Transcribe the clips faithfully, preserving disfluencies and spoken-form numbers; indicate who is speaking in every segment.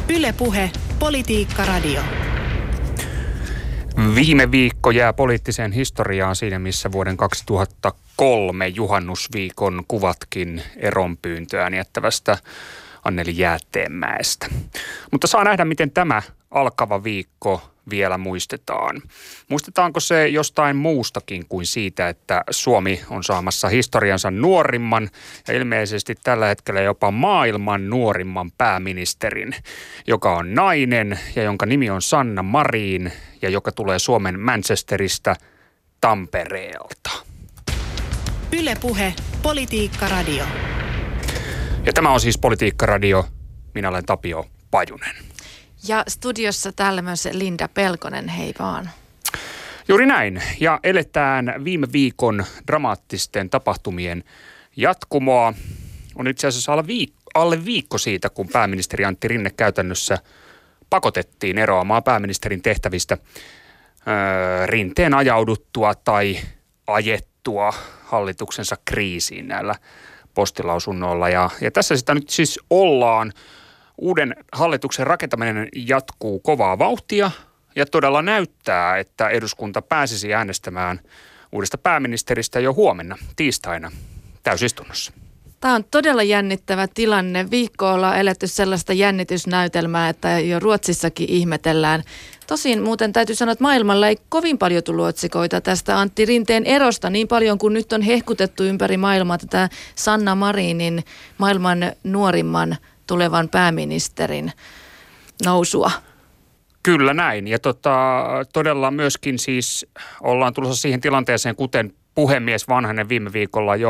Speaker 1: Yle Puhe, Politiikka Radio.
Speaker 2: Viime viikko jää poliittiseen historiaan siinä, missä vuoden kaksituhattakolme juhannusviikon kuvatkin eronpyyntöään jättävästä Anneli Jäätteenmäestä. Mutta saa nähdä, miten tämä alkava viikko vielä muistetaan. Muistetaanko se jostain muustakin kuin siitä, että Suomi on saamassa historiansa nuorimman ja ilmeisesti tällä hetkellä jopa maailman nuorimman pääministerin, joka on nainen ja jonka nimi on Sanna Marin ja joka tulee Suomen Manchesterista Tampereelta.
Speaker 1: Yle Puhe, Politiikka Radio.
Speaker 2: Ja tämä on siis Politiikka Radio. Minä olen Tapio Pajunen.
Speaker 3: Ja studiossa täällä myös Linda Pelkonen, hei vaan.
Speaker 2: Juuri näin. Ja eletään viime viikon dramaattisten tapahtumien jatkumoa. On itse asiassa alle viikko, alle viikko siitä, kun pääministeri Antti Rinne käytännössä pakotettiin eroamaan pääministerin tehtävistä öö, Rinteen ajauduttua tai ajettua hallituksensa kriisiin näillä postilausunnoilla. Ja, ja tässä sitä nyt siis ollaan. Uuden hallituksen rakentaminen jatkuu kovaa vauhtia ja todella näyttää, että eduskunta pääsisi äänestämään uudesta pääministeristä jo huomenna tiistaina täysistunnossa.
Speaker 3: Tämä on todella jännittävä tilanne. Viikko ollaan eletty sellaista jännitysnäytelmää, että jo Ruotsissakin ihmetellään. Tosin muuten täytyy sanoa, että maailmalla ei kovin paljon tullut otsikoita tästä Antti Rinteen erosta niin paljon kuin nyt on hehkutettu ympäri maailmaa tätä Sanna Marinin maailman nuorimman tulevan pääministerin nousua.
Speaker 2: Kyllä näin. Ja tota, todella myöskin siis ollaan tulossa siihen tilanteeseen, kuten puhemies Vanhanen viime viikolla jo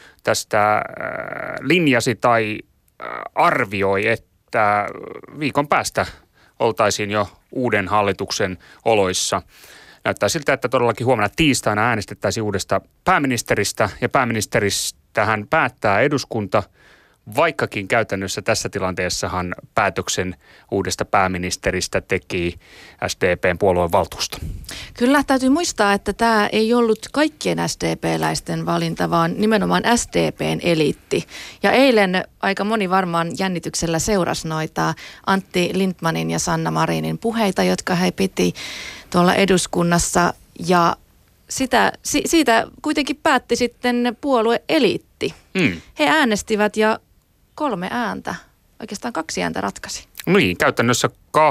Speaker 2: tästä äh, linjasi tai äh, arvioi, että viikon päästä oltaisiin jo uuden hallituksen oloissa. Näyttää siltä, että todellakin huomenna tiistaina äänestettäisiin uudesta pääministeristä ja pääministeristähän päättää eduskunta. Vaikkakin käytännössä tässä tilanteessahan päätöksen uudesta pääministeristä teki S D P:n puoluevaltuusto.
Speaker 3: Kyllä täytyy muistaa, että tämä ei ollut kaikkien S D P-läisten valinta, vaan nimenomaan S D P:n eliitti. Ja eilen aika moni varmaan jännityksellä seurasi noita Antti Lindtmanin ja Sanna Marinin puheita, jotka he piti tuolla eduskunnassa. Ja sitä, si, siitä kuitenkin päätti sitten puolue-eliitti. Mm. He äänestivät ja kolme ääntä, oikeastaan kaksi ääntä ratkaisi.
Speaker 2: Niin, käytännössä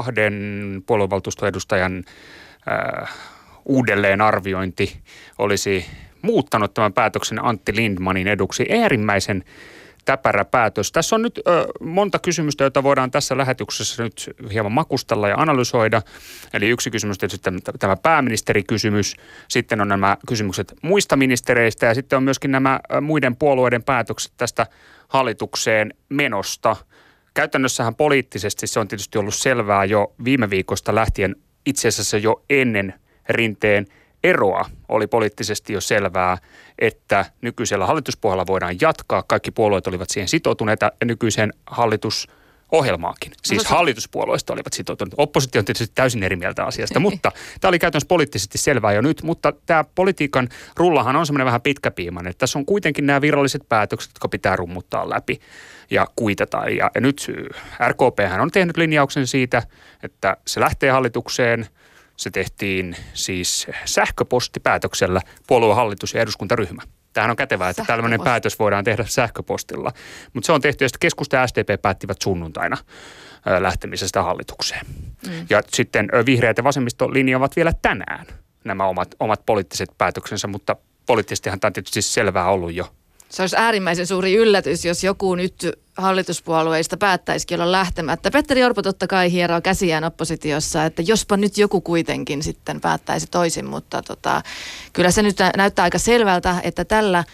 Speaker 2: kahden puoluevaltuustoedustajan äh, uudelleenarviointi olisi muuttanut tämän päätöksen Antti Lindtmanin eduksi. Äärimmäisen täpärä päätös. Tässä on nyt ö, monta kysymystä, joita voidaan tässä lähetyksessä nyt hieman makustella ja analysoida. Eli yksi kysymys tietysti tämä pääministerikysymys, sitten on nämä kysymykset muista ministereistä ja sitten on myöskin nämä muiden puolueiden päätökset tästä hallitukseen menosta. Käytännössähän poliittisesti se on tietysti ollut selvää jo viime viikosta lähtien, itse asiassa jo ennen Rinteen eroa oli poliittisesti jo selvää, että nykyisellä hallituspohjalla voidaan jatkaa. Kaikki puolueet olivat siihen sitoutuneita ja nykyiseen hallitusohjelmaankin. Siis hallituspuolueista olivat sitoutuneet. Oppositio on tietysti täysin eri mieltä asiasta, mutta tämä oli käytännössä poliittisesti selvää jo nyt. Mutta tämä politiikan rullahan on semmoinen vähän pitkäpiimainen. Että tässä on kuitenkin nämä viralliset päätökset, jotka pitää rummuttaa läpi ja kuitata. Ja, ja nyt R K P:hän on tehnyt linjauksen siitä, että se lähtee hallitukseen. Se tehtiin siis sähköpostipäätöksellä puoluehallitus- ja eduskuntaryhmä. Tämähän on kätevää, että tällainen päätös voidaan tehdä sähköpostilla. Mutta se on tehty ja sitten keskusta ja S D P päättivät sunnuntaina lähtemisestä hallitukseen. Mm. Ja sitten vihreät ja vasemmisto linjaavat vielä tänään nämä omat, omat poliittiset päätöksensä, mutta poliittisestihan tämä on tietysti selvää ollut jo.
Speaker 3: Se olisi äärimmäisen suuri yllätys, jos joku nyt hallituspuolueista päättäisikin olla lähtemättä. Petteri Orpo totta kai hieroo käsiään oppositiossa, että jospa nyt joku kuitenkin sitten päättäisi toisin, mutta tota, kyllä se nyt näyttää aika selvältä, että tällä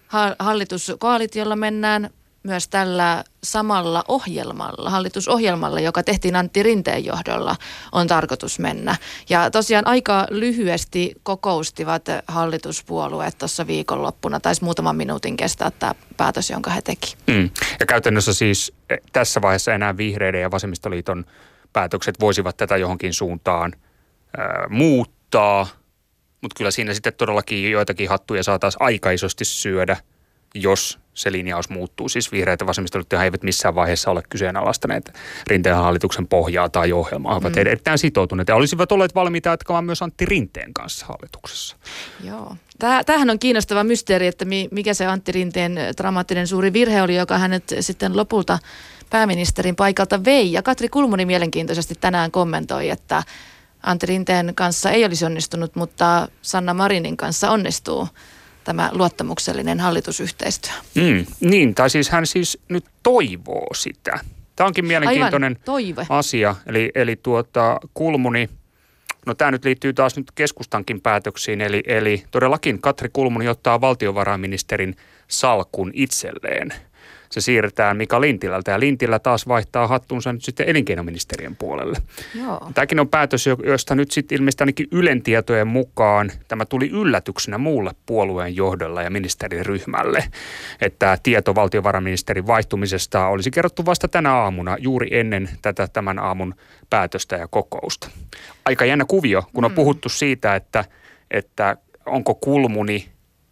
Speaker 3: hallituskoalitiolla mennään myös tällä samalla ohjelmalla, hallitusohjelmalla, joka tehtiin Antti Rinteen johdolla, on tarkoitus mennä. Ja tosiaan aika lyhyesti kokoustivat hallituspuolueet tuossa viikonloppuna, taisi muutaman minuutin kestää tämä päätös, jonka he teki. Mm.
Speaker 2: Ja käytännössä siis tässä vaiheessa enää vihreiden ja vasemmistoliiton päätökset voisivat tätä johonkin suuntaan äh, muuttaa, mutta kyllä siinä sitten todellakin joitakin hattuja saataisiin aika isosti syödä, jos se linjaus muuttuu. Siis vihreät ja vasemmistoliitto eivät missään vaiheessa ole kyseenalaistaneet Rinteen hallituksen pohjaa tai ohjelmaa. Ovat mm. erittäin sitoutuneet ja olisivat olleet valmiita jatkamaan myös Antti Rinteen kanssa hallituksessa.
Speaker 3: Joo. Tämähän on kiinnostava mysteeri, että mikä se Antti Rinteen dramaattinen suuri virhe oli, joka hänet sitten lopulta pääministerin paikalta vei. Ja Katri Kulmuni mielenkiintoisesti tänään kommentoi, että Antti Rinteen kanssa ei olisi onnistunut, mutta Sanna Marinin kanssa onnistuu tämä luottamuksellinen hallitusyhteistyö. Mm,
Speaker 2: niin, tai siis hän siis nyt toivoo sitä. Tämä onkin mielenkiintoinen
Speaker 3: Aivan,
Speaker 2: asia. Eli, eli tuota, Kulmuni, no tämä nyt liittyy taas nyt keskustankin päätöksiin, eli, eli todellakin Katri Kulmuni ottaa valtiovarainministerin salkun itselleen. Se siirretään Mika Lintilältä ja Lintilä taas vaihtaa hattunsa nyt sitten elinkeinoministeriön puolelle.
Speaker 3: Joo.
Speaker 2: Tämäkin on päätös, josta nyt sitten ilmeisesti ainakin Ylen tietojen mukaan tämä tuli yllätyksenä muulle puolueen johdolla ja ministeriryhmälle, että tieto valtiovarainministerin vaihtumisesta olisi kerrottu vasta tänä aamuna juuri ennen tätä tämän aamun päätöstä ja kokousta. Aika jännä kuvio, kun on mm. puhuttu siitä, että, että onko Kulmuni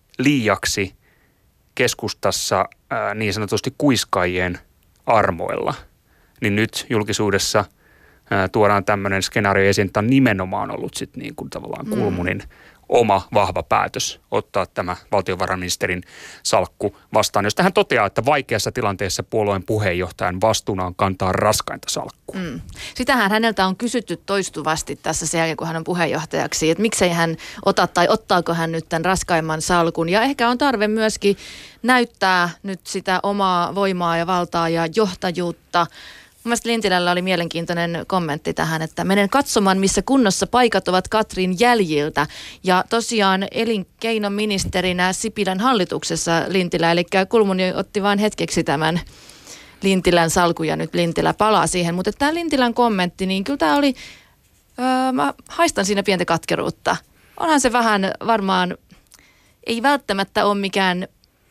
Speaker 2: liiaksi keskustassa ää, niin sanotusti kuiskaajien armoilla, niin nyt julkisuudessa ää, tuodaan tämmöinen skenaario esiin, että on nimenomaan ollut sitten niin kuin tavallaan mm. Kulmunin oma vahva päätös ottaa tämä valtiovarainministerin salkku vastaan, josta hän toteaa, että vaikeassa tilanteessa puolueen puheenjohtajan vastuuna on kantaa raskainta salkkua. Mm.
Speaker 3: Sitähän häneltä on kysytty toistuvasti tässä sen jälkeen, kun hän on puheenjohtajaksi, että miksei hän ota tai ottaako hän nyt tämän raskaimman salkun. Ja ehkä on tarve myöskin näyttää nyt sitä omaa voimaa ja valtaa ja johtajuutta. Mun mielestä Lintilällä oli mielenkiintoinen kommentti tähän, että menen katsomaan, missä kunnossa paikat ovat Katrin jäljiltä. Ja tosiaan elinkeinoministerinä Sipilän hallituksessa Lintilä, eli Kulmuni otti vain hetkeksi tämän Lintilän salkun ja nyt Lintilä palaa siihen. Mutta tämä Lintilän kommentti, niin kyllä tämä oli, öö, mä haistan siinä pientä katkeruutta. Onhan se vähän varmaan, ei välttämättä ole mikään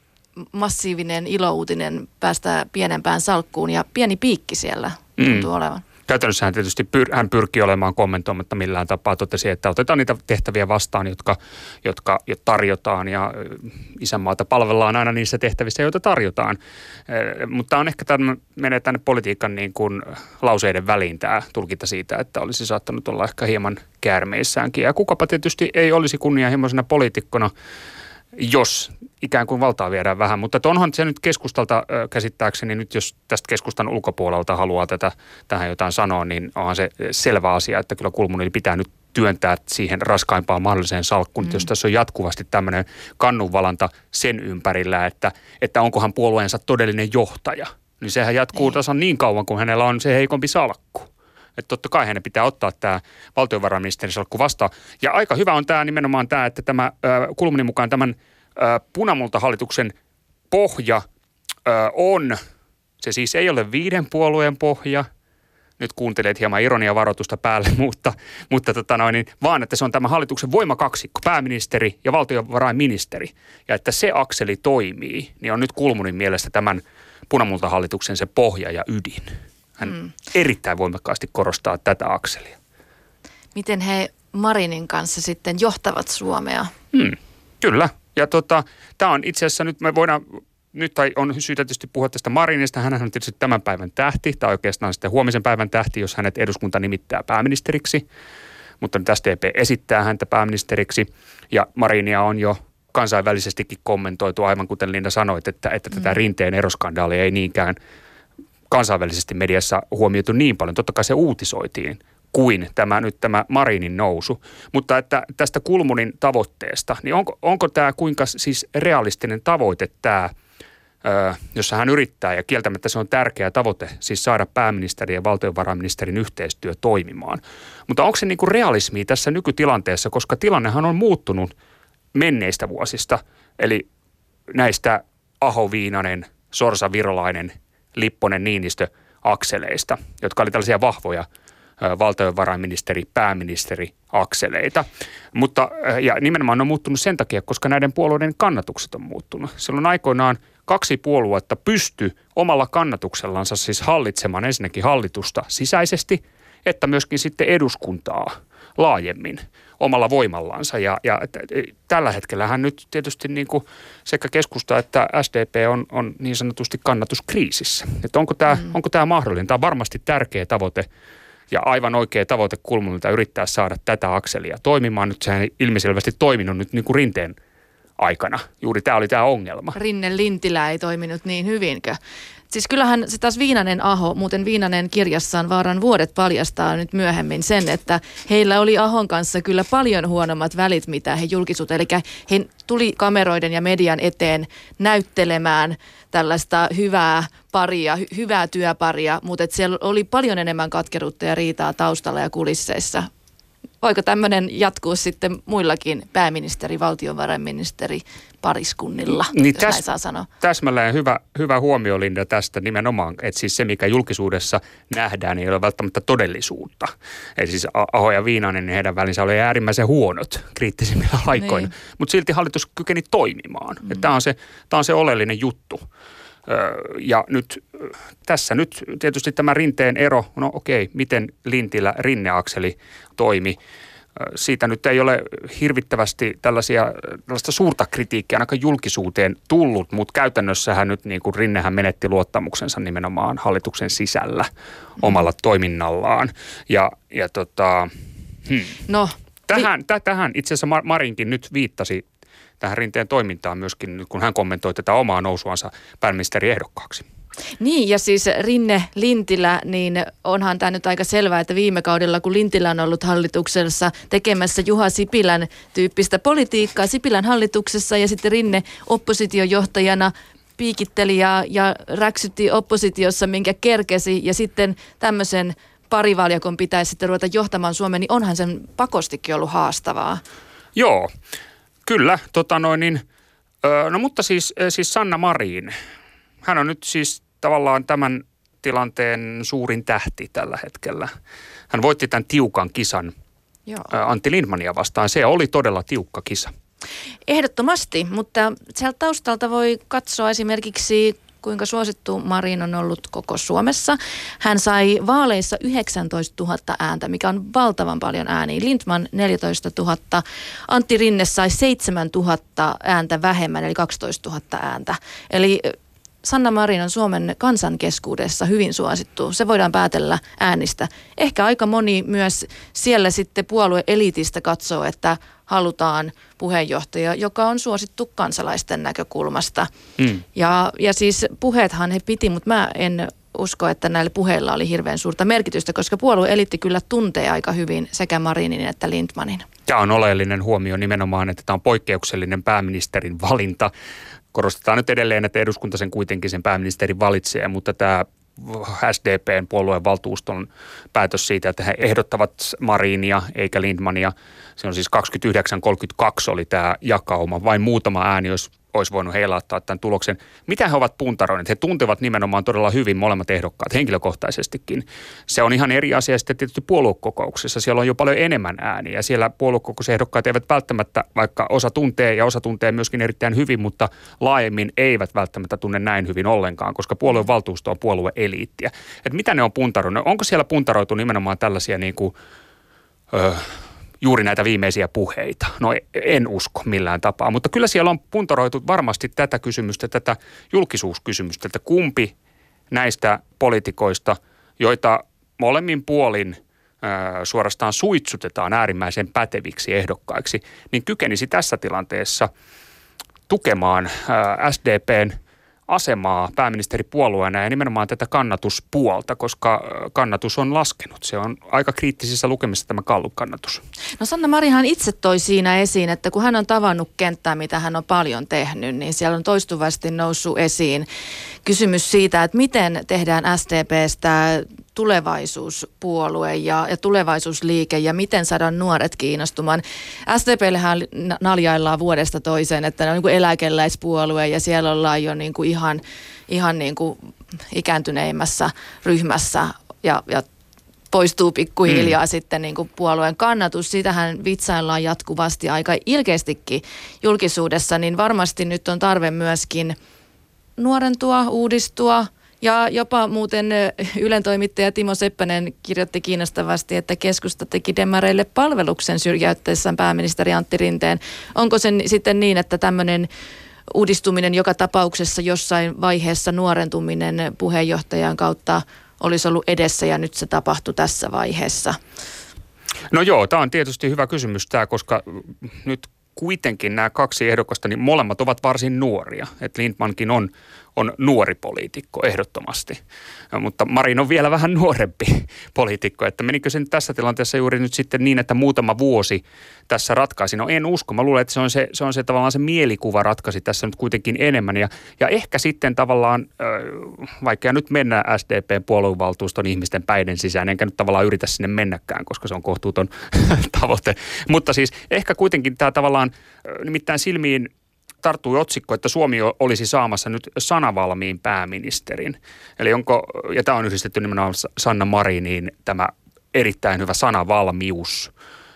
Speaker 3: massiivinen ilouutinen päästä pienempään salkkuun ja pieni piikki siellä tuntuu mm. olevan.
Speaker 2: Käytännössä hän tietysti pyr, hän pyrkii olemaan kommentoimatta millään tapaa. Totesi, että otetaan niitä tehtäviä vastaan, jotka, jotka jo tarjotaan ja isänmaata palvellaan aina niissä tehtävissä, joita tarjotaan. E, mutta on ehkä tämän, menee tänne politiikan niin kuin lauseiden väliin tämä tulkinta siitä, että olisi saattanut olla ehkä hieman käärmeissäänkin. Ja kukapa tietysti ei olisi kunnianhimoisena poliitikkona, jos ikään kuin valtaa viedään vähän, mutta onhan se nyt keskustalta käsittääkseni, nyt jos tästä keskustan ulkopuolelta haluaa tätä, tähän jotain sanoa, niin onhan se selvä asia, että kyllä Kulmuni pitää nyt työntää siihen raskaimpaan mahdolliseen salkkuun, mm. jos tässä on jatkuvasti tämmöinen kannunvalanta sen ympärillä, että, että onkohan puolueensa todellinen johtaja, niin sehän jatkuu tasan niin kauan, kun hänellä on se heikompi salkku. Että totta kai hänen pitää ottaa tämä valtiovarainministerin salkku vastaan. Ja aika hyvä on tämä nimenomaan tämä, että tämä Kulmunin mukaan tämän ä, punamultahallituksen pohja ä, on, se siis ei ole viiden puolueen pohja, nyt kuuntelet hieman ironiavaroitusta päälle, mutta, mutta tota noin, niin, vaan että se on tämä hallituksen voimakaksikko, pääministeri ja valtiovarainministeri. Ja että se akseli toimii, niin on nyt Kulmunin mielestä tämän punamultahallituksen se pohja ja ydin. Hän mm. erittäin voimakkaasti korostaa tätä akselia.
Speaker 3: Miten he Marinin kanssa sitten johtavat Suomea?
Speaker 2: Hmm, kyllä. Ja tota, tämä on itse asiassa nyt, me voidaan, nyt tai on syytä tietysti puhua tästä Marinista. Hänhän on tietysti tämän päivän tähti, tai oikeastaan sitten huomisen päivän tähti, jos hänet eduskunta nimittää pääministeriksi. Mutta nyt S D P esittää häntä pääministeriksi, ja Marinia on jo kansainvälisestikin kommentoitu, aivan kuten Linda sanoit, että, että tätä Rinteen eroskandaalia ei niinkään kansainvälisesti mediassa huomioitu niin paljon. Totta kai se uutisoitiin kuin tämä nyt tämä Marinin nousu. Mutta että tästä Kulmunin tavoitteesta, niin onko, onko tämä kuinka siis realistinen tavoite tämä, ö, jossa hän yrittää, ja kieltämättä se on tärkeä tavoite, siis saada pääministerin ja valtiovarainministerin yhteistyö toimimaan. Mutta onko se niin kuin realismia tässä nykytilanteessa, koska tilannehan on muuttunut menneistä vuosista, eli näistä Aho-Viinanen, Sorsa-Virolainen, Lipponen-Niinistö-akseleista, jotka oli tällaisia vahvoja valtiovarainministeri, pääministeri akseleita. Mutta ja nimenomaan on muuttunut sen takia, koska näiden puolueiden kannatukset on muuttunut. Silloin aikoinaan kaksi puoluetta pystyi omalla kannatuksellansa siis hallitsemaan ensinnäkin hallitusta sisäisesti, että myöskin sitten eduskuntaa laajemmin omalla voimallansa. Ja, ja tällä hetkellähän nyt tietysti niin kuin sekä keskusta että S D P on, on niin sanotusti kannatuskriisissä. Että onko tämä, mm. onko tämä mahdollinen? Tämä on varmasti tärkeä tavoite ja aivan oikea tavoite Kulmunilta yrittää saada tätä akselia toimimaan. Nyt sehän ilmiselvästi toiminut nyt niin kuin Rinteen aikana. Juuri tämä oli tämä ongelma.
Speaker 3: Rinne-Lintilä ei toiminut niin hyvinkö? Siis kyllähän se taas Viinanen-Aho, muuten Viinanen kirjassaan Vaaran vuodet paljastaa nyt myöhemmin sen, että heillä oli Ahon kanssa kyllä paljon huonommat välit, mitä he julkisuuteen. Eli he tuli kameroiden ja median eteen näyttelemään tällaista hyvää paria, hy- hyvää työparia, mutta että siellä oli paljon enemmän katkeruutta ja riitaa taustalla ja kulisseissa. Voiko tämmöinen jatkuu sitten muillakin pääministeri, valtiovarainministeri pariskunnilla,
Speaker 2: niin
Speaker 3: jos
Speaker 2: täs,
Speaker 3: näin saa sanoa?
Speaker 2: Täsmälleen hyvä, hyvä huomio, Linda, tästä nimenomaan, että siis se, mikä julkisuudessa nähdään, ei ole välttämättä todellisuutta. Eli siis Aho ja Viinanen, niin heidän välinsä oli äärimmäisen huonot kriittisimmillä aikoina, niin. Mutta silti hallitus kykeni toimimaan. Mm. Tämä on se, tämä on se oleellinen juttu. Ja nyt tässä nyt tietysti tämä Rinteen ero, no okei, miten Lintilä Rinne-akseli toimi. Siitä nyt ei ole hirvittävästi tällaisia, tällaista suurta kritiikkiä ainakaan julkisuuteen tullut, mutta käytännössähän nyt niin kuin Rinnehän menetti luottamuksensa nimenomaan hallituksen sisällä omalla toiminnallaan. Ja, ja tota, hmm.
Speaker 3: no,
Speaker 2: tähän, täh, tähän itse asiassa Marinkin nyt viittasi tähän Rinteen toimintaan myöskin, kun hän kommentoi tätä omaa nousuansa pääministeriehdokkaaksi.
Speaker 3: Niin, ja siis Rinne Lintilä, niin onhan tämä nyt aika selvää, että viime kaudella, kun Lintilä on ollut hallituksessa tekemässä Juha Sipilän tyyppistä politiikkaa Sipilän hallituksessa, ja sitten Rinne oppositiojohtajana piikitteli ja, ja räksytti oppositiossa, minkä kerkesi, ja sitten tämmöisen parivaljakon pitäisi sitten ruveta johtamaan Suomeen, niin onhan sen pakostikin ollut haastavaa.
Speaker 2: Joo. Kyllä, tota noin niin, no mutta siis, siis Sanna Marin, hän on nyt siis tavallaan tämän tilanteen suurin tähti tällä hetkellä. Hän voitti tämän tiukan kisan Joo. Antti Lindmania vastaan. Se oli todella tiukka kisa.
Speaker 3: Ehdottomasti, mutta sieltä taustalta voi katsoa esimerkiksi kuinka suosittu Marin on ollut koko Suomessa. Hän sai vaaleissa yhdeksäntoistatuhatta ääntä, mikä on valtavan paljon ääniä. Lindman neljätoistatuhatta, Antti Rinne sai seitsemäntuhatta ääntä vähemmän, eli kaksitoistatuhatta ääntä. Eli Sanna Marin on Suomen kansan keskuudessa hyvin suosittu. Se voidaan päätellä äänistä. Ehkä aika moni myös siellä sitten puolueelitistä katsoo, että halutaan puheenjohtaja, joka on suosittu kansalaisten näkökulmasta. Mm. Ja, ja siis puheethan he piti, mutta mä en usko, että näillä puheilla oli hirveän suurta merkitystä, koska puolueeliitti kyllä tuntee aika hyvin sekä Marinin että Lindmanin. Tämä
Speaker 2: on oleellinen huomio nimenomaan, että tämä on poikkeuksellinen pääministerin valinta. Korostetaan nyt edelleen, että eduskunta sen kuitenkin sen pääministerin valitsee, mutta tämä S D P:n puolueen valtuuston päätös siitä, että he ehdottavat Marinia eikä Lindmania. Se on siis kaksikymmentäyhdeksän kolmekymmentäkaksi oli tämä jakauma. Vain muutama ääni olisi, olisi voinut heilauttaa tämän tuloksen. Mitä he ovat puntaroineet? He tuntevat nimenomaan todella hyvin molemmat ehdokkaat henkilökohtaisestikin. Se on ihan eri asia sitten tietysti puoluekokouksessa. Siellä on jo paljon enemmän ääniä. Siellä puoluekokousehdokkaat eivät välttämättä, vaikka osa tuntee ja osa tuntee myöskin erittäin hyvin, mutta laajemmin eivät välttämättä tunne näin hyvin ollenkaan, koska puolueen valtuusto on puolueeliittiä. Et mitä ne on puntaroineet? Onko siellä puntaroitu nimenomaan tällaisia niin kuin, öö, juuri näitä viimeisiä puheita? No en usko millään tapaa, mutta kyllä siellä on puntaroitu varmasti tätä kysymystä, tätä julkisuuskysymystä, että kumpi näistä poliitikoista, joita molemmin puolin äh, suorastaan suitsutetaan äärimmäisen päteviksi ehdokkaiksi, niin kykenisi tässä tilanteessa tukemaan äh, S D P:n asemaa pääministeripuolueena ja nimenomaan tätä kannatuspuolta, koska kannatus on laskenut. Se on aika kriittisissä lukemissa tämä Gallup-kannatus.
Speaker 3: No Sanna Marinhan itse toi siinä esiin, että kun hän on tavannut kenttää, mitä hän on paljon tehnyt, niin siellä on toistuvasti noussut esiin kysymys siitä, että miten tehdään S D P:stä tulevaisuuspuolue ja, ja tulevaisuusliike ja miten saada nuoret kiinnostumaan. S D P:llähän naljaillaan vuodesta toiseen, että ne on niin kuin eläkeläispuolue ja siellä ollaan jo niin kuin ihan, ihan niin kuin ikääntyneimmässä ryhmässä ja, ja poistuu pikkuhiljaa mm. sitten niin kuin puolueen kannatus. Siitähän vitsaillaan jatkuvasti aika ilkeästikin julkisuudessa, niin varmasti nyt on tarve myöskin nuorentua, uudistua Ja jopa muuten Ylen toimittaja Timo Seppänen kirjoitti kiinnostavasti, että keskusta teki demareille palveluksen syrjäyttäessään pääministeri Antti Rinteen. Onko se sitten niin, että tämmöinen uudistuminen joka tapauksessa jossain vaiheessa nuorentuminen puheenjohtajan kautta olisi ollut edessä ja nyt se tapahtui tässä vaiheessa?
Speaker 2: No joo, tämä on tietysti hyvä kysymys tämä, koska nyt kuitenkin nämä kaksi ehdokasta, niin molemmat ovat varsin nuoria. Et Lindtmankin on, on nuori poliitikko ehdottomasti, ja, mutta Marin on vielä vähän nuorempi poliitikko. Että menikö se nyt tässä tilanteessa juuri nyt sitten niin, että muutama vuosi tässä ratkaisi? No en usko. Mä luulen, että se on se, se, on se tavallaan se mielikuva ratkaisi tässä nyt kuitenkin enemmän. Ja, ja ehkä sitten tavallaan, äh, vaikka nyt mennä S D P:n puoluevaltuuston ihmisten päiden sisään, enkä nyt tavallaan yritä sinne mennäkään, koska se on kohtuuton tavoite. Mutta siis ehkä kuitenkin tämä tavallaan nimittäin silmiin tarttui otsikko, että Suomi olisi saamassa nyt sanavalmiin pääministerin. Eli onko, ja tämä on yhdistetty nimenomaan Sanna Mariniin, tämä erittäin hyvä sanavalmius.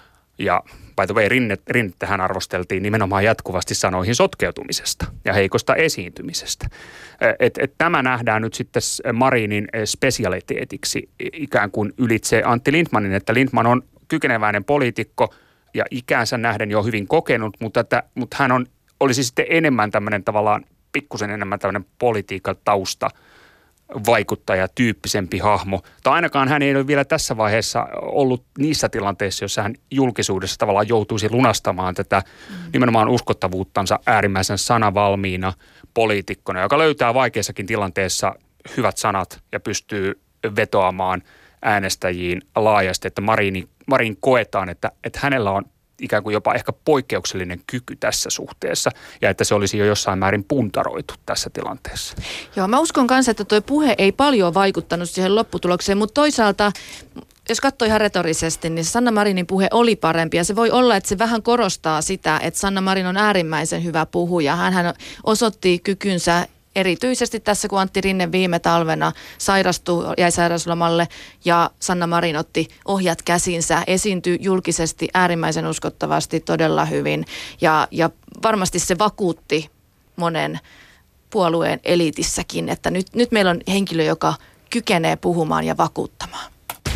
Speaker 2: Ja by the way, Rinne, Rinnettähän arvosteltiin nimenomaan jatkuvasti sanoihin sotkeutumisesta ja heikosta esiintymisestä. Et, et tämä nähdään nyt sitten Marinin spesialiteetiksi ikään kuin ylitse Antti Lindtmanin, että Lindtman on kykeneväinen poliitikko ja ikäänsä nähden jo hyvin kokenut, mutta, että, mutta hän on, olisi sitten enemmän tämmöinen tavallaan, pikkusen enemmän tämmöinen politiikan tausta vaikuttaja, tyyppisempi hahmo. Tai ainakaan hän ei ole vielä tässä vaiheessa ollut niissä tilanteissa, joissa hän julkisuudessa tavallaan joutuisi lunastamaan tätä mm. nimenomaan uskottavuuttansa äärimmäisen sanavalmiina poliitikkona, joka löytää vaikeissakin tilanteessa hyvät sanat ja pystyy vetoamaan äänestäjiin laajasti, että Marini, Marin koetaan, että, että hänellä on ikään kuin jopa ehkä poikkeuksellinen kyky tässä suhteessa ja että se olisi jo jossain määrin puntaroitu tässä tilanteessa.
Speaker 3: Joo, mä uskon kanssa, että tuo puhe ei paljon vaikuttanut siihen lopputulokseen, mutta toisaalta jos katsoo ihan retorisesti, niin Sanna Marinin puhe oli parempi ja se voi olla, että se vähän korostaa sitä, että Sanna Marin on äärimmäisen hyvä puhuja. Hänhän osoitti kykynsä erityisesti tässä, kun Antti Rinne viime talvena sairastui, jäi sairauslomalle ja Sanna Marin otti ohjat käsinsä, esiintyi julkisesti äärimmäisen uskottavasti todella hyvin ja, ja varmasti se vakuutti monen puolueen eliitissäkin, että nyt, nyt meillä on henkilö, joka kykenee puhumaan ja vakuuttamaan.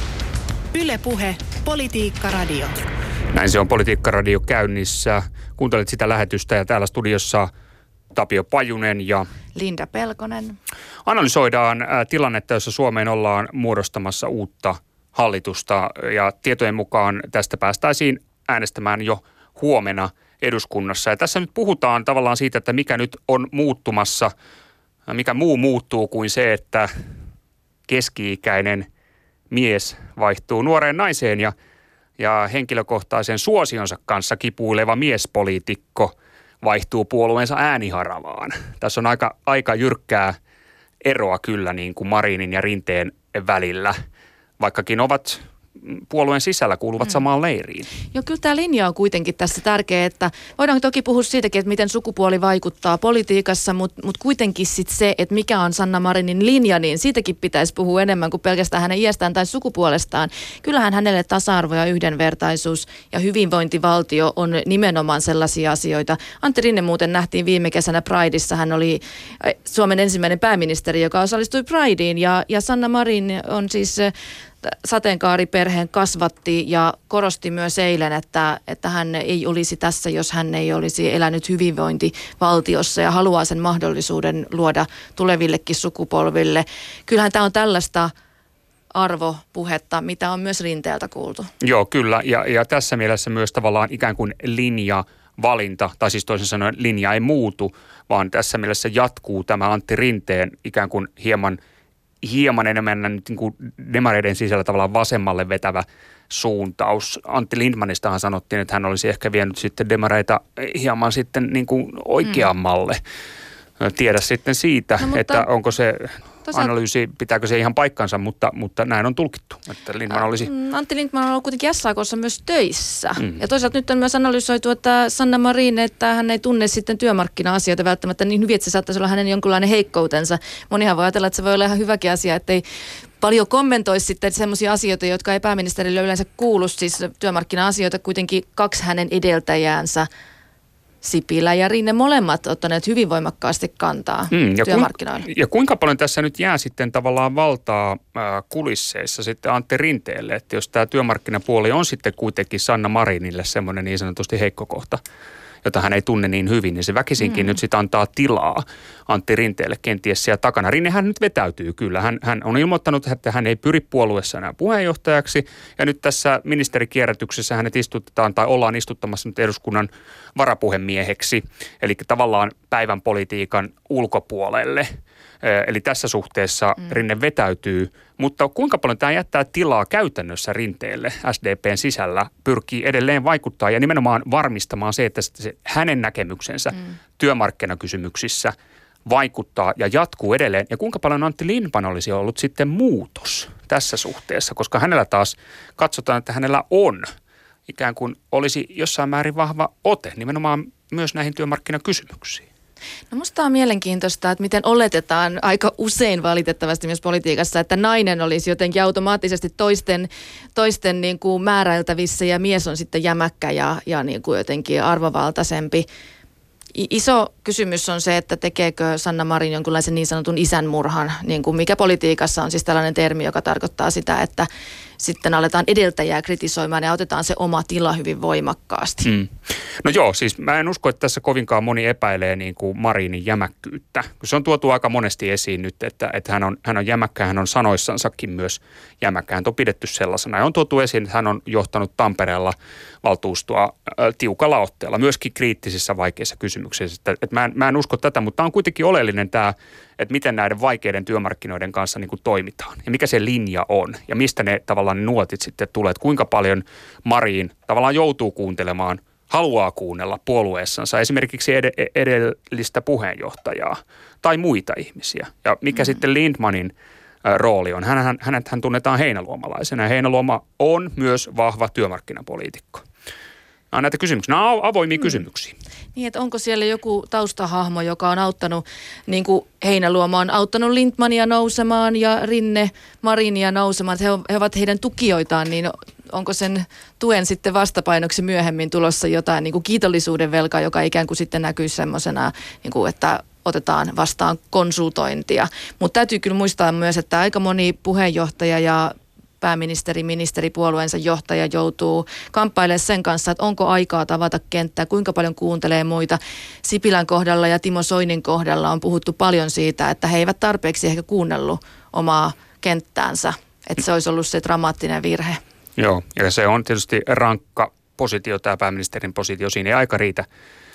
Speaker 1: Yle Puhe, Politiikka Radio.
Speaker 2: Näin se on Politiikka Radio käynnissä. Kuuntelet sitä lähetystä ja täällä studiossa Tapio Pajunen ja
Speaker 3: Linda Pelkonen.
Speaker 2: Analysoidaan tilannetta, jossa Suomeen ollaan muodostamassa uutta hallitusta ja tietojen mukaan tästä päästäisiin äänestämään jo huomenna eduskunnassa. Ja tässä nyt puhutaan tavallaan siitä, että mikä nyt on muuttumassa, mikä muu muuttuu kuin se, että keski-ikäinen mies vaihtuu nuoreen naiseen ja, ja henkilökohtaisen suosionsa kanssa kipuileva miespoliitikko vaihtuu puolueensa ääniharavaan. Tässä on aika, aika jyrkkää eroa kyllä niin kuin Marinin ja Rinteen välillä, vaikkakin ovat puolueen sisällä kuuluvat mm. samaan leiriin.
Speaker 3: Joo, kyllä tämä linja on kuitenkin tässä tärkeä, että voidaan toki puhua siitäkin, että miten sukupuoli vaikuttaa politiikassa, mutta mut kuitenkin sit se, että mikä on Sanna Marinin linja, niin siitäkin pitäisi puhua enemmän kuin pelkästään hänen iästään tai sukupuolestaan. Kyllähän hänelle tasa-arvo ja yhdenvertaisuus ja hyvinvointivaltio on nimenomaan sellaisia asioita. Antti Rinne muuten nähtiin viime kesänä Prideissa. Hän oli Suomen ensimmäinen pääministeri, joka osallistui Prideen ja, ja Sanna Marin on siis sateenkaariperheen kasvatti ja korosti myös eilen, että, että hän ei olisi tässä, jos hän ei olisi elänyt hyvinvointivaltiossa ja haluaa sen mahdollisuuden luoda tulevillekin sukupolville. Kyllähän tämä on tällaista arvopuhetta, mitä on myös Rinteeltä kuultu.
Speaker 2: Joo, kyllä. Ja, ja tässä mielessä myös tavallaan ikään kuin linja valinta, tai siis toisin sanoen linja ei muutu, vaan tässä mielessä jatkuu tämä Antti Rinteen ikään kuin hieman hieman enemmän niin kuin demareiden sisällä tavallaan vasemmalle vetävä suuntaus. Antti Lindtmanistahan sanottiin, että hän olisi ehkä vienyt sitten demareita hieman sitten niin kuin oikeammalle. Mm. Tiedä sitten siitä, no, että onko se toisaalta analyysi, pitääkö se ihan paikkansa, mutta, mutta näin on tulkittu, että Lindtman olisi.
Speaker 3: Antti Lindtman on ollut kuitenkin S A K:ssa myös töissä. Mm. Ja toisaalta nyt on myös analysoitu, että Sanna Marin, että hän ei tunne sitten työmarkkina-asioita välttämättä niin hyvin, että se saattaisi olla hänen jonkunlainen heikkoutensa. Monihan voi ajatella, että se voi olla ihan hyväkin asia, että ei paljon kommentoisi sitten sellaisia asioita, jotka ei pääministerille yleensä kuulu, siis työmarkkina-asioita kuitenkin kaksi hänen edeltäjäänsä Sipilä ja Rinne molemmat ottaneet hyvin voimakkaasti kantaa mm, ja työmarkkinoilla.
Speaker 2: Ku, ja kuinka paljon tässä nyt jää sitten tavallaan valtaa äh, kulisseissa sitten Antti Rinteelle, että jos tämä työmarkkinapuoli on sitten kuitenkin Sanna Marinille semmoinen niin sanotusti heikko kohta, jota hän ei tunne niin hyvin, niin se väkisinkin mm. nyt sitten antaa tilaa Antti Rinteelle kenties siellä takana. Rinnehän nyt vetäytyy kyllä. Hän, hän on ilmoittanut, että hän ei pyri puolueessa enää puheenjohtajaksi. Ja nyt tässä ministerikierrätyksessä hänet istutetaan tai ollaan istuttamassa nyt eduskunnan varapuhemieheksi. Eli tavallaan päivän politiikan ulkopuolelle. Eli tässä suhteessa mm. Rinne vetäytyy, mutta kuinka paljon tämä jättää tilaa käytännössä Rinteelle S D P:n sisällä, pyrkii edelleen vaikuttaa ja nimenomaan varmistamaan se, että se hänen näkemyksensä mm. työmarkkinakysymyksissä vaikuttaa ja jatkuu edelleen. Ja kuinka paljon Antti Lindtman olisi ollut sitten muutos tässä suhteessa, koska hänellä taas katsotaan, että hänellä on ikään kuin olisi jossain määrin vahva ote nimenomaan myös näihin työmarkkinakysymyksiin.
Speaker 3: No musta on mielenkiintoista, että miten oletetaan aika usein valitettavasti myös politiikassa, että nainen olisi jotenkin automaattisesti toisten, toisten niin kuin määräiltävissä ja mies on sitten jämäkkä ja, ja niin kuin jotenkin arvovaltaisempi. Iso kysymys on se, että tekeekö Sanna Marin jonkunlaisen niin sanotun isänmurhan, niin kuin mikä politiikassa on siis tällainen termi, joka tarkoittaa sitä, että sitten aletaan edeltäjää kritisoimaan ja otetaan se oma tila hyvin voimakkaasti. Mm.
Speaker 2: No joo, siis mä en usko, että tässä kovinkaan moni epäilee niin kuin Marinin jämäkkyyttä. Se on tuotu aika monesti esiin nyt, että, että hän, on, hän on jämäkkä, hän on sanoissansakin myös jämäkkä. Hän on pidetty sellaisena ja on tuotu esiin, että hän on johtanut Tampereella valtuustoa äh, tiukalla otteella, myöskin kriittisissä vaikeissa kysymyksissä. Että, että mä, en, mä en usko tätä, mutta on kuitenkin oleellinen tämä, että miten näiden vaikeiden työmarkkinoiden kanssa niin kuin toimitaan ja mikä se linja on ja mistä ne tavallaan ne nuotit sitten tulee, että kuinka paljon Marin tavallaan joutuu kuuntelemaan, haluaa kuunnella puolueessansa esimerkiksi ed- edellistä puheenjohtajaa tai muita ihmisiä ja mikä mm. sitten Lindtmanin ä, rooli on. Hän, hänet hän tunnetaan heinäluomalaisena ja Heinäluoma on myös vahva työmarkkinapoliitikko. Nämä on näitä kysymyksiä. Nämä on avoimia mm. kysymyksiä.
Speaker 3: Niin, että onko siellä joku taustahahmo, joka on auttanut, niin kuin Heinäluoma on auttanut Lindtmania nousemaan ja Rinne Marinia nousemaan, he, he ovat heidän tukijoitaan, niin onko sen tuen sitten vastapainoksi myöhemmin tulossa jotain niin kuin kiitollisuuden velkaa, joka ikään kuin sitten näkyy semmoisena, niin kuin, että otetaan vastaan konsultointia. Mutta täytyy kyllä muistaa myös, että aika moni puheenjohtaja ja pääministeri, ministeripuolueensa johtaja joutuu kamppailemaan sen kanssa, että onko aikaa tavata kenttää, kuinka paljon kuuntelee muita. Sipilän kohdalla ja Timo Soinin kohdalla on puhuttu paljon siitä, että he eivät tarpeeksi ehkä kuunnellut omaa kenttäänsä, että se olisi ollut se dramaattinen virhe.
Speaker 2: Joo, ja se on tietysti rankka positio, tämä pääministerin positio, siinä ei aika riitä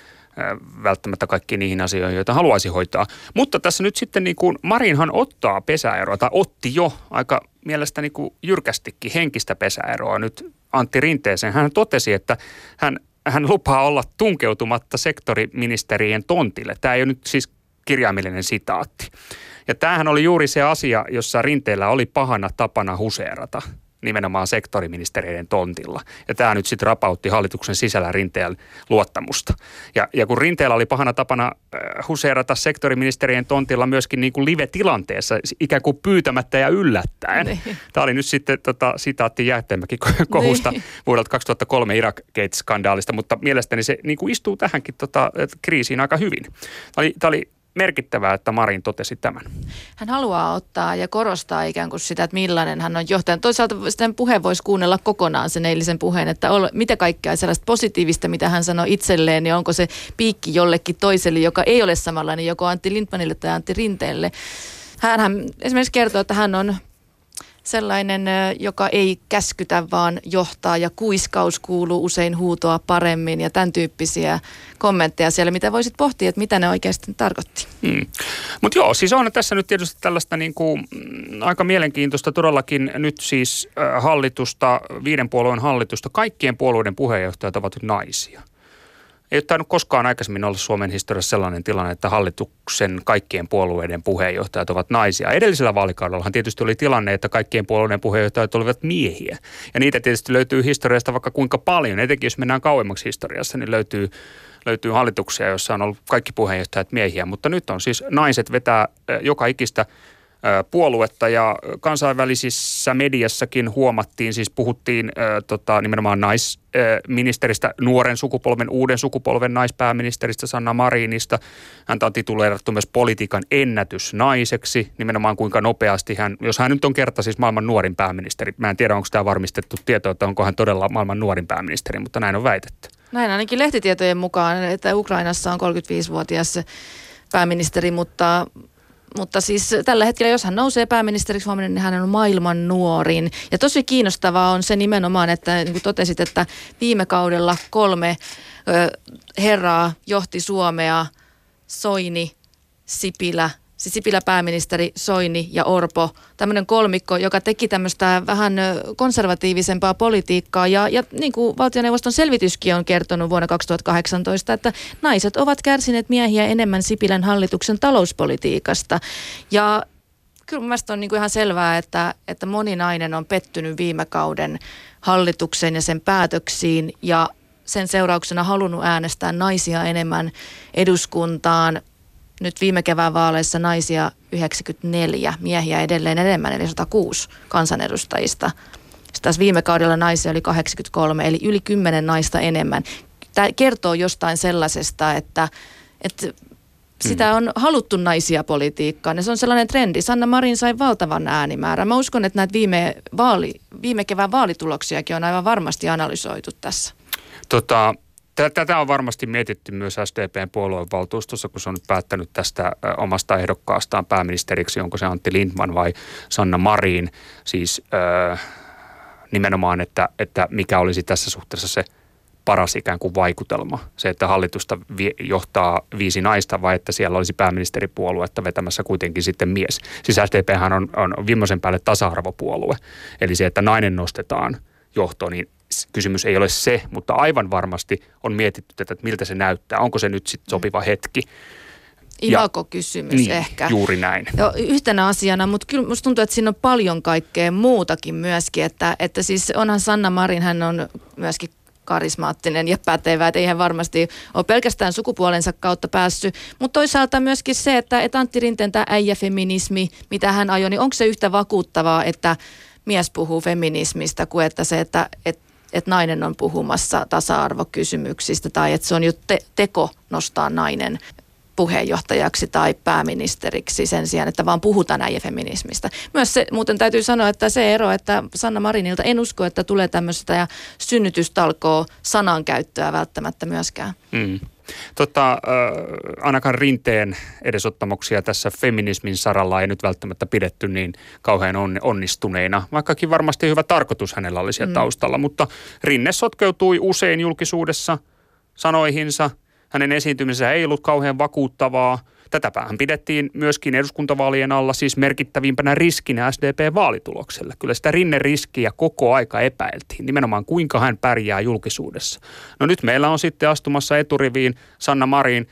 Speaker 2: välttämättä kaikkiin niihin asioihin, joita haluaisi hoitaa. Mutta tässä nyt sitten niin kuin Marinhan ottaa pesäeroa, tai otti jo aika mielestäni niin kuin jyrkästikin henkistä pesäeroa nyt Antti Rinteeseen. Hän totesi, että hän, hän lupaa olla tunkeutumatta sektoriministerien tontille. Tämä ei ole nyt siis kirjaimellinen sitaatti. Ja tämähän oli juuri se asia, jossa Rinteellä oli pahana tapana huseerata nimenomaan sektoriministeriöiden tontilla. Ja tämä nyt sitten rapautti hallituksen sisällä Rinteen luottamusta. Ja, ja kun Rinteellä oli pahana tapana äh, huseerata sektoriministeriöiden tontilla myöskin niin kuin live-tilanteessa, ikään kuin pyytämättä ja yllättäen. Niin. Tämä oli nyt sitten tota, sitaatti Jäätteenmäki kohusta niin. vuodelta kaksituhattakolme Irak-Gate-skandaalista, mutta mielestäni se niin kuin istuu tähänkin tota, kriisiin aika hyvin. Tämä oli, tämä oli merkittävää, että Marin totesi tämän.
Speaker 3: Hän haluaa ottaa ja korostaa ikään kuin sitä, että millainen hän on johtaja. Toisaalta sen puheen voisi kuunnella kokonaan sen eilisen puheen, että ol, mitä kaikkea sellaista positiivista, mitä hän sanoi itselleen, niin onko se piikki jollekin toiselle, joka ei ole samanlainen, joko Antti Lindtmanille tai Antti Rinteelle. Hänhän esimerkiksi kertoo, että hän on sellainen, joka ei käskytä, vaan johtaa ja kuiskaus kuuluu usein huutoa paremmin ja tämän tyyppisiä kommentteja siellä, mitä voisit pohtia, että mitä ne oikeasti tarkoitti. Hmm.
Speaker 2: Mutta joo, siis on tässä nyt tietysti tällaista niin kuin, aika mielenkiintoista todellakin nyt siis äh, hallitusta, viiden puolueen hallitusta, kaikkien puolueiden puheenjohtajat ovat nyt naisia. Ei ole tainnut koskaan aikaisemmin olla Suomen historiassa sellainen tilanne, että hallituksen kaikkien puolueiden puheenjohtajat ovat naisia. Edellisellä vaalikaudellahan tietysti oli tilanne, että kaikkien puolueiden puheenjohtajat olivat miehiä. Ja niitä tietysti löytyy historiasta vaikka kuinka paljon. Etenkin jos mennään kauemmaksi historiassa, niin löytyy, löytyy hallituksia, joissa on ollut kaikki puheenjohtajat miehiä. Mutta nyt on siis naiset vetää joka ikistä puoluetta ja kansainvälisissä mediassakin huomattiin, siis puhuttiin äh, tota, nimenomaan naisministeristä, nuoren sukupolven, uuden sukupolven naispääministeristä Sanna Marinista. Häntä on tituleerattu myös politiikan ennätysnaiseksi, nimenomaan kuinka nopeasti hän, jos hän nyt on kerta siis maailman nuorin pääministeri, mä en tiedä onko tämä varmistettu tieto, että onko hän todella maailman nuorin pääministeri, mutta näin on väitetty.
Speaker 3: Näin ainakin lehtitietojen mukaan, että Ukrainassa on kolmekymmentäviisivuotias pääministeri, mutta Mutta siis tällä hetkellä, jos hän nousee pääministeriksi huomenna, niin hän on maailman nuorin. Ja tosi kiinnostavaa on se nimenomaan, että niin kuin totesit, että viime kaudella kolme ö, herraa johti Suomea, Soini, Sipilä, siis Sipilä pääministeri, Soini ja Orpo. Tämmöinen kolmikko, joka teki tämmöistä vähän konservatiivisempaa politiikkaa. Ja, ja niin kuin valtioneuvoston selvityskin on kertonut vuonna kaksituhattakahdeksantoista, että naiset ovat kärsineet miehiä enemmän Sipilän hallituksen talouspolitiikasta. Ja kyllä mun mielestä on niin kuin ihan selvää, että, että moni nainen on pettynyt viime kauden hallituksen ja sen päätöksiin ja sen seurauksena halunnut äänestää naisia enemmän eduskuntaan. Nyt viime kevään vaaleissa naisia yhdeksänkymmentäneljä, miehiä edelleen enemmän, eli sata kuusi kansanedustajista. Sitten taas viime kaudella naisia oli kahdeksankymmentäkolme, eli yli kymmenen naista enemmän. Tämä kertoo jostain sellaisesta, että, että sitä on haluttu naisia politiikkaan, ja se on sellainen trendi. Sanna Marin sai valtavan äänimäärän. Mä uskon, että näitä viime, vaali, viime kevään vaalituloksiakin on aivan varmasti analysoitu tässä.
Speaker 2: Tota... Tätä on varmasti mietitty myös S D P:n puoluevaltuustossa, kun se on nyt päättänyt tästä omasta ehdokkaastaan pääministeriksi, onko se Antti Lindtman vai Sanna Marin. Siis äh, nimenomaan, että, että mikä olisi tässä suhteessa se paras ikään kuin vaikutelma. Se, että hallitusta vi- johtaa viisi naista vai että siellä olisi pääministeripuoluetta vetämässä kuitenkin sitten mies. Siis S D P:hän on, on viimeisen päälle tasa-arvopuolue. Eli se, että nainen nostetaan johtoon, niin kysymys ei ole se, mutta aivan varmasti on mietitty tätä, että miltä se näyttää. Onko se nyt sitten sopiva hetki?
Speaker 3: Ivako-kysymys
Speaker 2: niin,
Speaker 3: ehkä.
Speaker 2: Juuri näin.
Speaker 3: Jo, yhtenä asiana, mutta kyllä musta tuntuu, että siinä on paljon kaikkea muutakin myöskin, että, että siis onhan Sanna Marin, hän on myöskin karismaattinen ja pätevä, että ei hän varmasti ole pelkästään sukupuolensa kautta päässyt, mutta toisaalta myöskin se, että, että Antti Rinteen tämä äijäfeminismi, mitä hän ajoi, niin onko se yhtä vakuuttavaa, että mies puhuu feminismistä kuin että se, että, että, että nainen on puhumassa tasa-arvokysymyksistä tai että se on jo te- teko nostaa nainen puheenjohtajaksi tai pääministeriksi sen sijaan, että vaan puhutaan äijäfeminismistä. Myös se, muuten täytyy sanoa, että se ero, että Sanna Marinilta en usko, että tulee tämmöistä ja synnytystalkoo sanankäyttöä välttämättä myöskään. Mm.
Speaker 2: Tota, äh, ainakaan Rinteen edesottamuksia tässä feminismin saralla ei nyt välttämättä pidetty niin kauhean on, onnistuneina, vaikkakin varmasti hyvä tarkoitus hänellä oli siellä mm. taustalla, mutta Rinne sotkeutui usein julkisuudessa sanoihinsa. Hänen esiintymisensä ei ollut kauhean vakuuttavaa. Tätäpähän pidettiin myöskin eduskuntavaalien alla siis merkittävimpänä riskinä S D P-vaalitulokselle. Kyllä sitä Rinne-riskiä koko aika epäiltiin, nimenomaan kuinka hän pärjää julkisuudessa. No nyt meillä on sitten astumassa eturiviin Sanna Marin,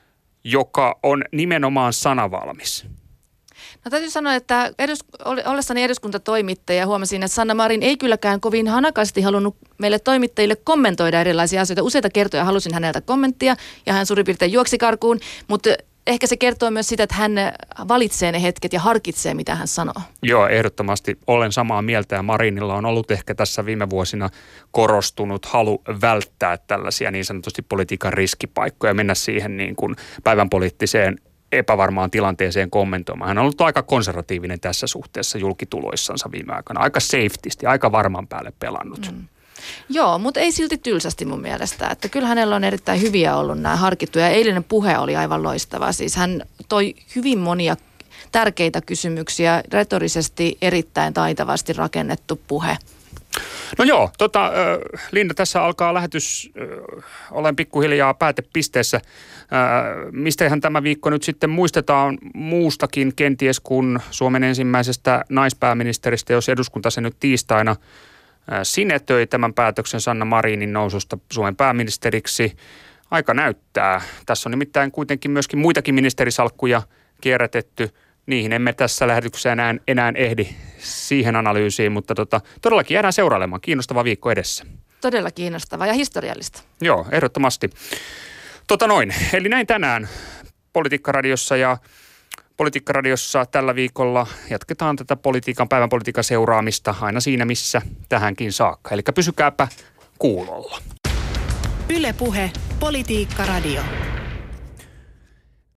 Speaker 2: joka on nimenomaan sanavalmis.
Speaker 3: No täytyy sanoa, että edus, ollessani eduskuntatoimittaja huomasin, että Sanna Marin ei kylläkään kovin hanakasti halunnut meille toimittajille kommentoida erilaisia asioita. Useita kertoja halusin häneltä kommenttia ja hän suurin piirtein juoksi karkuun, mutta ehkä se kertoo myös sitä, että hän valitsee ne hetket ja harkitsee, mitä hän sanoo. Joo,
Speaker 2: ehdottomasti olen samaa mieltä ja Marinilla on ollut ehkä tässä viime vuosina korostunut halu välttää tällaisia niin sanotusti politiikan riskipaikkoja ja mennä siihen niin kuin päivän poliittiseen epävarmaan tilanteeseen kommentoimaan. Hän on ollut aika konservatiivinen tässä suhteessa julkituloissansa viime aikana. Aika safetysti, aika varman päälle pelannut. Mm.
Speaker 3: Joo, mutta ei silti tylsästi mun mielestä. Että kyllä hänellä on erittäin hyviä ollut nämä harkittuja. Eilinen puhe oli aivan loistava. Siis hän toi hyvin monia tärkeitä kysymyksiä, retorisesti erittäin taitavasti rakennettu puhe.
Speaker 2: No joo, tota, Linda, tässä alkaa lähetys, olen pikkuhiljaa päätepisteessä. Mistähän tämä viikko nyt sitten muistetaan muustakin kenties kuin Suomen ensimmäisestä naispääministeristä, jos eduskunta se nyt tiistaina sinetöi tämän päätöksen Sanna Marinin noususta Suomen pääministeriksi. Aika näyttää. Tässä on nimittäin kuitenkin myöskin muitakin ministerisalkkuja kierrätetty. Niihin emme tässä lähetyksessä enää, enää ehdi siihen analyysiin, mutta tota, todellakin jäädään seurailemaan. Kiinnostava viikko edessä.
Speaker 3: Todella kiinnostava ja historiallista.
Speaker 2: Joo, ehdottomasti. Tota noin, eli näin tänään Politiikkaradiossa ja Politiikkaradiossa tällä viikolla jatketaan tätä politiikan, päivän politiikan seuraamista aina siinä, missä tähänkin saakka. Eli pysykääpä kuulolla.
Speaker 1: Yle Puhe, Politiikkaradio.